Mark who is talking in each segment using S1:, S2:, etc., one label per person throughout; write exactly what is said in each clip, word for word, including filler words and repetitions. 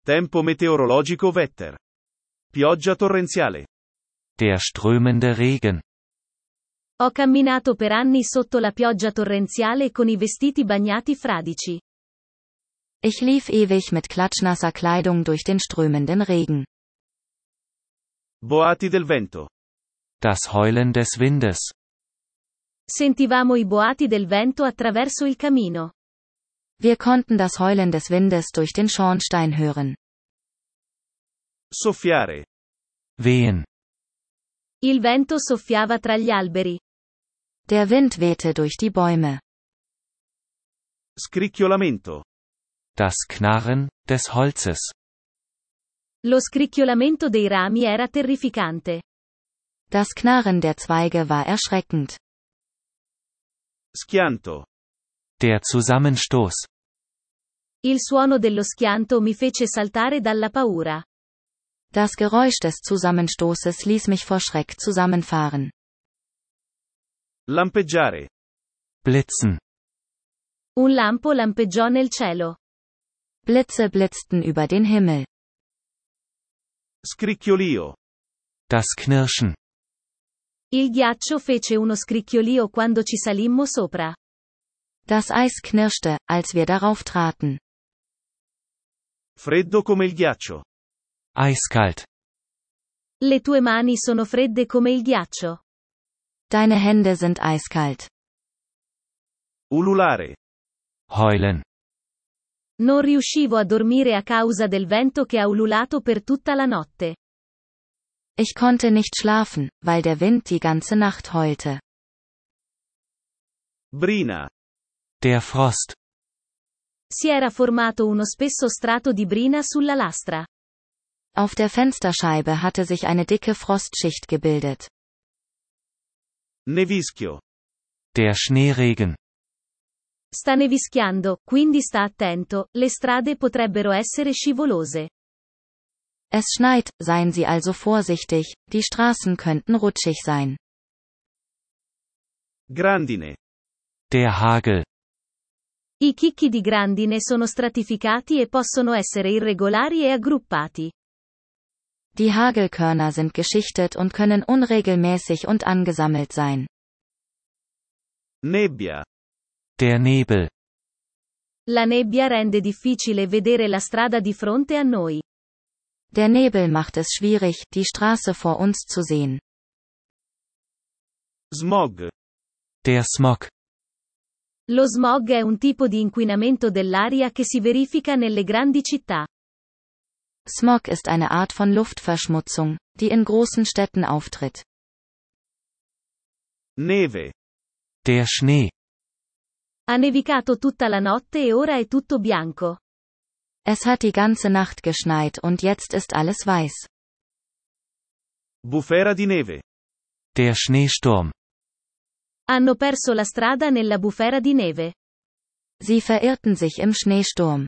S1: Tempo meteorologico Wetter. Pioggia torrenziale.
S2: Der strömende Regen.
S3: Ho camminato per anni sotto la pioggia torrenziale con i vestiti bagnati fradici.
S4: Ich lief ewig mit klatschnasser Kleidung durch den strömenden Regen.
S1: Boati del vento.
S2: Das Heulen des Windes.
S3: Sentivamo i boati del vento attraverso il camino.
S4: Wir konnten das Heulen des Windes durch den Schornstein hören.
S1: Soffiare.
S2: Wehen.
S3: Il vento soffiava tra gli alberi.
S4: Der Wind wehte durch die Bäume.
S1: Scricchiolamento.
S2: Das Knarren des Holzes.
S3: Lo scricchiolamento dei rami era terrificante.
S4: Das Knarren der Zweige war erschreckend.
S1: Schianto.
S2: Der Zusammenstoß.
S3: Il suono dello schianto mi fece saltare dalla paura.
S4: Das Geräusch des Zusammenstoßes ließ mich vor Schreck zusammenfahren.
S1: Lampeggiare.
S2: Blitzen.
S3: Un lampo lampeggiò nel cielo.
S4: Blitze blitzten über den Himmel.
S1: Scricchiolio.
S2: Das Knirschen.
S3: Il ghiaccio fece uno scricchiolio quando ci salimmo sopra.
S4: Das Eis knirschte, als wir darauf traten.
S1: Freddo come il ghiaccio.
S2: Eiskalt.
S3: Le tue mani sono fredde come il ghiaccio.
S4: Deine Hände sind eiskalt.
S1: Ululare.
S2: Heulen.
S3: Non riuscivo a dormire a causa del vento che ha ululato per tutta la notte.
S4: Ich konnte nicht schlafen, weil der Wind die ganze Nacht heulte.
S1: Brina.
S2: Der Frost.
S3: Si era formato uno spesso strato di brina sulla lastra.
S4: Auf der Fensterscheibe hatte sich eine dicke Frostschicht gebildet.
S1: Nevischio.
S2: Der Schneeregen.
S3: Sta nevischiando, quindi sta attento, le strade potrebbero essere scivolose.
S4: Es schneit, seien Sie also vorsichtig, die Straßen könnten rutschig sein.
S1: Grandine.
S2: Der Hagel.
S3: I chicchi di grandine sono stratificati e possono essere irregolari e aggruppati.
S4: Die Hagelkörner sind geschichtet und können unregelmäßig und angesammelt sein.
S1: Nebbia.
S2: Der Nebel.
S3: La nebbia rende difficile vedere la strada di fronte a noi.
S4: Der Nebel macht es schwierig, die Straße vor uns zu sehen.
S1: Smog.
S2: Der Smog.
S3: Lo smog è un tipo di inquinamento dell'aria che si verifica nelle grandi città.
S4: Smog ist eine Art von Luftverschmutzung, die in großen Städten auftritt.
S1: Neve.
S2: Der Schnee.
S3: Ha nevicato tutta la notte e ora è tutto bianco.
S4: Es hat die ganze Nacht geschneit und jetzt ist alles weiß.
S1: Bufera di neve.
S2: Der Schneesturm.
S3: Hanno perso la strada nella bufera di neve.
S4: Sie verirrten sich im Schneesturm.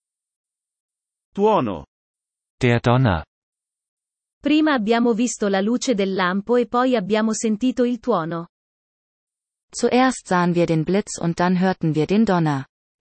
S1: Tuono.
S2: Der Donner.
S3: Prima abbiamo visto la luce del lampo e poi abbiamo sentito il tuono.
S4: Zuerst sahen wir den Blitz und dann hörten wir den Donner.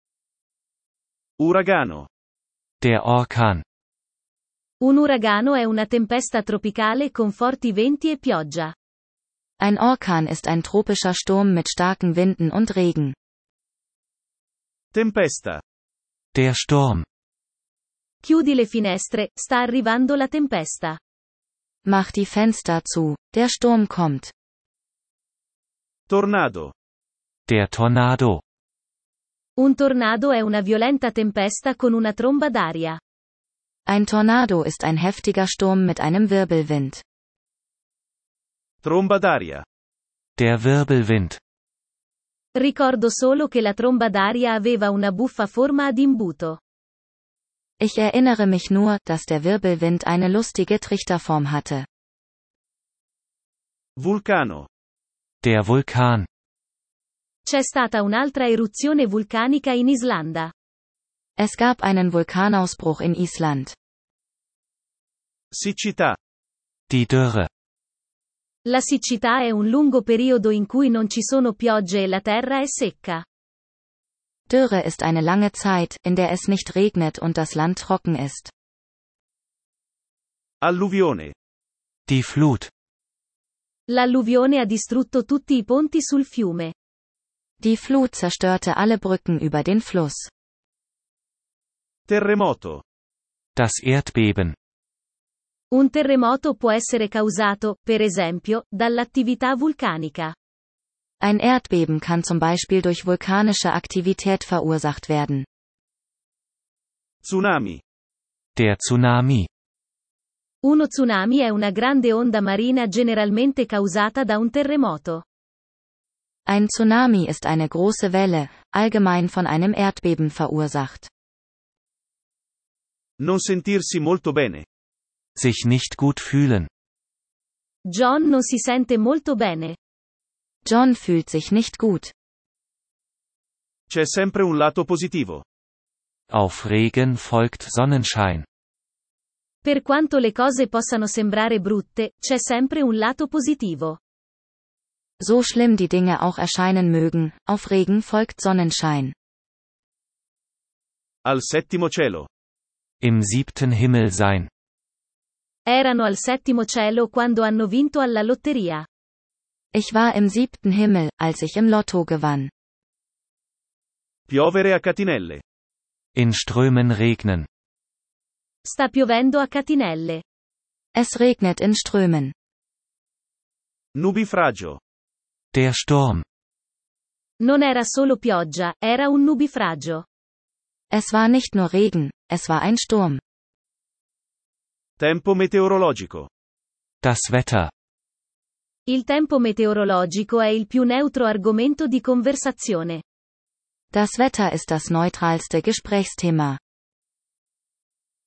S1: Uragano.
S2: Der Orkan.
S3: Un uragano è una tempesta tropicale con forti venti e pioggia.
S4: Ein Orkan ist ein tropischer Sturm mit starken Winden und Regen.
S1: Tempesta.
S2: Der Sturm.
S3: Chiudi le finestre, sta arrivando la tempesta.
S4: Mach die Fenster zu, der Sturm kommt.
S1: Tornado.
S2: Der Tornado.
S3: Un tornado è una violenta tempesta con una tromba d'aria.
S4: Ein Tornado ist ein heftiger Sturm mit einem Wirbelwind.
S1: Tromba d'aria.
S2: Der Wirbelwind.
S3: Ricordo solo che la tromba d'aria aveva una buffa forma ad imbuto.
S4: Ich erinnere mich nur, dass der Wirbelwind eine lustige Trichterform hatte.
S1: Vulcano.
S2: Der Vulkan.
S3: C'è stata un'altra eruzione vulcanica in Islanda.
S4: Es gab einen Vulkanausbruch in Island.
S1: Siccità.
S2: Die Dürre.
S3: La siccità è un lungo periodo in cui non ci sono piogge e la terra è secca.
S4: Dürre ist eine lange Zeit, in der es nicht regnet und das Land trocken ist.
S1: Alluvione.
S2: Die Flut.
S3: L'alluvione ha distrutto tutti i ponti sul fiume.
S4: Die Flut zerstörte alle Brücken über den Fluss.
S1: Terremoto.
S2: Das Erdbeben.
S3: Un terremoto può essere causato, per esempio, dall'attività vulcanica.
S4: Ein Erdbeben kann zum Beispiel durch vulkanische Aktivität verursacht werden.
S1: Tsunami.
S2: Der Tsunami.
S3: Uno tsunami è una grande onda marina generalmente causata da un terremoto.
S4: Ein Tsunami ist eine große Welle, allgemein von einem Erdbeben verursacht.
S1: Non sentirsi molto bene.
S2: Sich nicht gut fühlen.
S3: John non si sente molto bene.
S4: John fühlt sich nicht gut.
S1: C'è sempre un lato positivo.
S2: Auf Regen folgt Sonnenschein.
S3: Per quanto le cose possano sembrare brutte, c'è sempre un lato positivo.
S4: So schlimm die Dinge auch erscheinen mögen, auf Regen folgt Sonnenschein.
S1: Al settimo cielo.
S2: Im siebten Himmel sein.
S3: Erano al settimo cielo quando hanno vinto alla lotteria.
S4: Ich war im siebten Himmel, als ich im Lotto gewann.
S1: Piovere a catinelle.
S2: In Strömen regnen.
S3: Sta piovendo a catinelle.
S4: Es regnet in Strömen.
S1: Nubifragio.
S2: Der Sturm.
S3: Non era solo pioggia, era un nubifragio.
S4: Es war nicht nur Regen, es war ein Sturm.
S1: Tempo meteorologico.
S2: Das Wetter.
S3: Il tempo meteorologico è il più neutro argomento di conversazione.
S4: Das Wetter ist das neutralste Gesprächsthema.